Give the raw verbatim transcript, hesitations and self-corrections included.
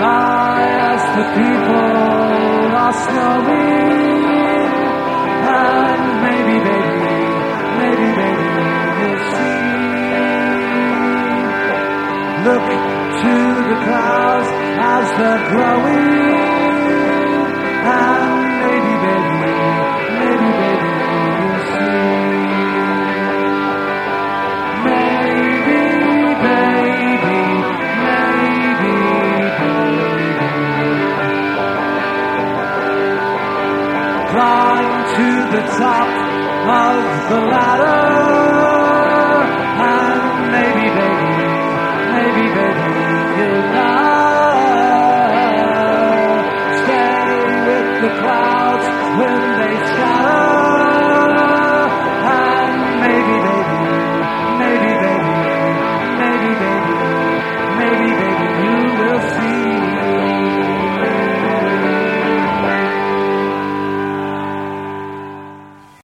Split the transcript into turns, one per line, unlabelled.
Fly as the people are snowing, and maybe, baby, maybe, baby, you'll see. Look to the clouds as they're growing, and maybe, baby, maybe, baby, you'll see. Maybe, baby, maybe, baby. Climb to the top of the ladder.